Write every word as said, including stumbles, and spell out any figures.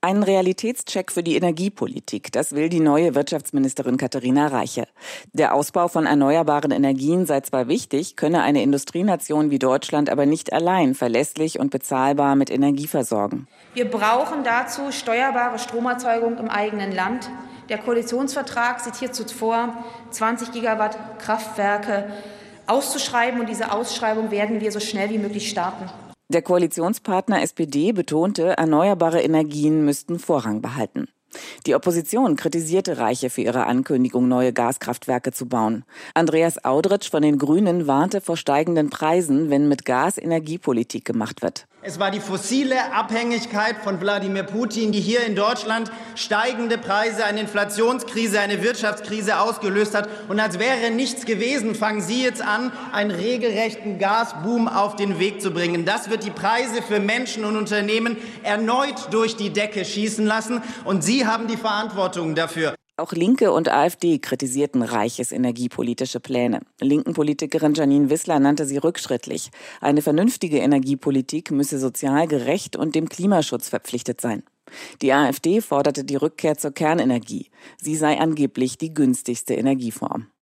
Einen Realitätscheck für die Energiepolitik, das will die neue Wirtschaftsministerin Katharina Reiche. Der Ausbau von erneuerbaren Energien sei zwar wichtig, könne eine Industrienation wie Deutschland aber nicht allein verlässlich und bezahlbar mit Energie versorgen. Wir brauchen dazu steuerbare Stromerzeugung im eigenen Land. Der Koalitionsvertrag sieht hierzu vor, zwanzig Gigawatt Kraftwerke auszuschreiben, und diese Ausschreibung werden wir so schnell wie möglich starten. Der Koalitionspartner S P D betonte, erneuerbare Energien müssten Vorrang behalten. Die Opposition kritisierte Reiche für ihre Ankündigung, neue Gaskraftwerke zu bauen. Andreas Audretsch von den Grünen warnte vor steigenden Preisen, wenn mit Gas Energiepolitik gemacht wird. Es war die fossile Abhängigkeit von Wladimir Putin, die hier in Deutschland steigende Preise, eine Inflationskrise, eine Wirtschaftskrise ausgelöst hat. Und als wäre nichts gewesen, fangen Sie jetzt an, einen regelrechten Gasboom auf den Weg zu bringen. Das wird die Preise für Menschen und Unternehmen erneut durch die Decke schießen lassen. Und Sie haben die Verantwortung dafür. Auch Linke und AfD kritisierten Reiches energiepolitische Pläne. Linken-Politikerin Janine Wissler nannte sie rückschrittlich. Eine vernünftige Energiepolitik müsse sozial gerecht und dem Klimaschutz verpflichtet sein. Die AfD forderte die Rückkehr zur Kernenergie. Sie sei angeblich die günstigste Energieform.